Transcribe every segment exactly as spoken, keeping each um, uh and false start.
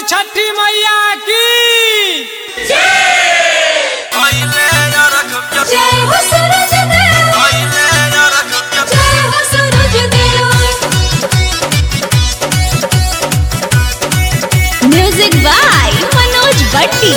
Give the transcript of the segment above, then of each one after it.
छठी मैया की जय हो सूरज देव, जय हो सूरज देव। Music by Manoj Bhatti.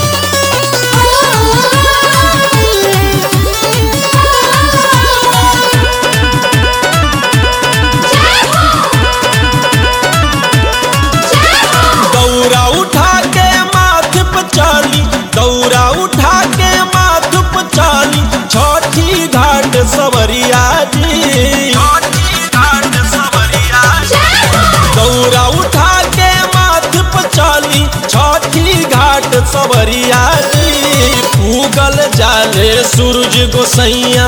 दौरा उठा के माथ पे चाली, दौरा उठा के माथ पे चाली, छठी घाट सवरिया जी, दौरा उठा के माथ पे चाली, छठी घाट सवरिया जी। उगल जाले सूरज गोसैया,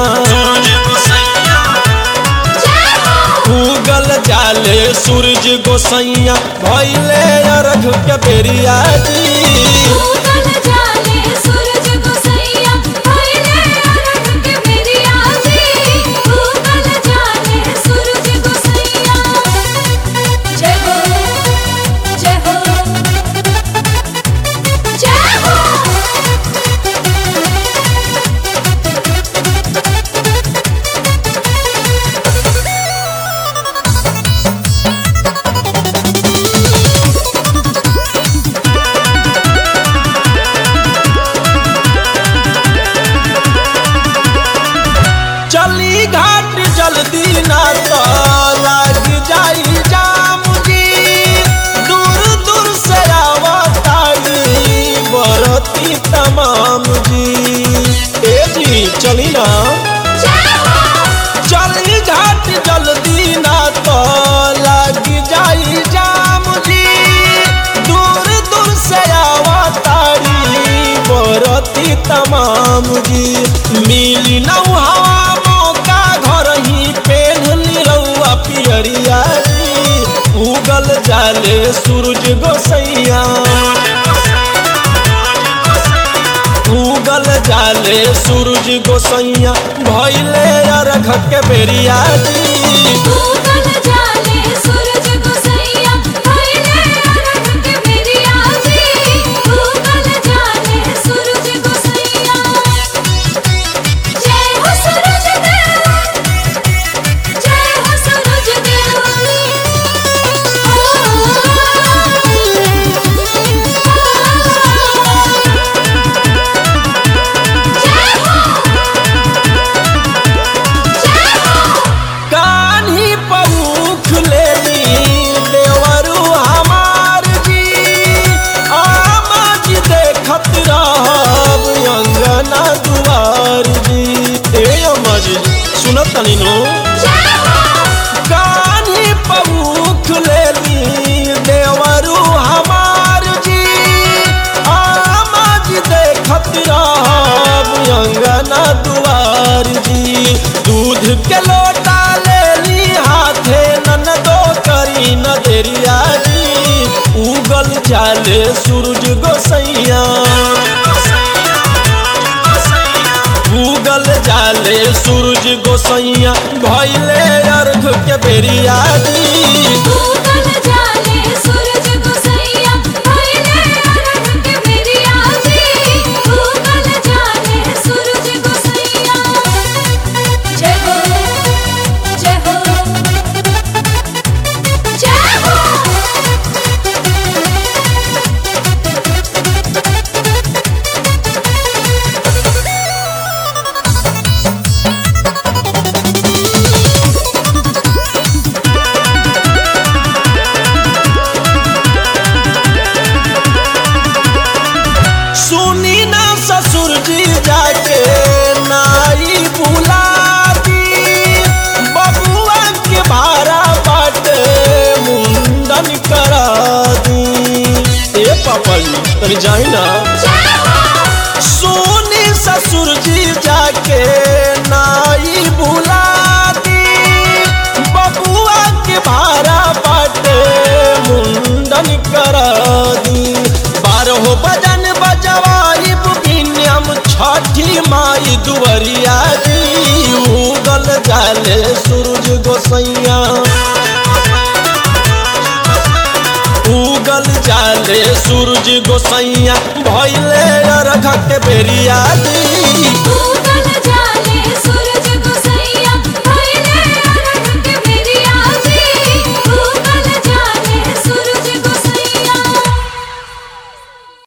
उगल जाले सूरज गोसैया, भइले अरघ के बेरिया जी। उगल जाले सूरज गोसैया, भइले अरघ के बेरिया जी। उगल जाले सूरज गोसैया। जय हो, जय हो, जय हो। चली घाट जल्दी ना तो लग जाई जाम जी, दूर दूर से आवतारी बरती तमाम जी। ए जी चली ना, चली घाट जल्दी ना तो लग जाई जाम जी, दूर दूर से आवतारी बरती तमाम जी। मिली ना हवा मौका, घर ही पेन्हली रउआ पियरिया जी। उगल जाले सूरज गोसैया, उगल जाले सूरज गोसैया, भइले अरघ के बेरिया जी। उगल जाले सूरज गोसैया, भइले अरघ के बेरिया जी। उगल जाले सूरज गोसैया। जय हो सूरज देव, जय हो सूरज देव। जय हो, जय हो। कान्ही पौख लेली देवरू हमार जी, आमा जी देखत रहब अंगना दुआर जी। ए अम्मा जी सुनत तनी नो, कान्ही पौख लेली देवरू हमार जी, आमा जी देखत रहब अंगना दुआर जी। दूध के लोटा लेली हाथे, ननदो करी न देरिया जी। उगल जाले सूरज गोसैया, उगल जाले सूरज गोसैया, भइले अरघ के बेरिया जी। उगल जाले सूरज गोसैया, भइले अरघ के बेरिया जी। उगल जाले सूरज गोसैया। जय हो, जय हो, जय हो। सुनी ना ससुर जी जाके नाई बुला दी, बबुआ के भारा बाटे मुंडन करा दी। ए पापा जी तनी जाई ना, सोनी ससुर जी जाके नाई बुला दी, बबुआ के भारा बाटे मुंडन करा दी। बारहो बजन बजवाई बिनियम, छठी माई दुवरिया जी। उगल जाले सूरज गोसैया, उगल जाले सूरज गोसैया भइले अरघ के बेरिया जी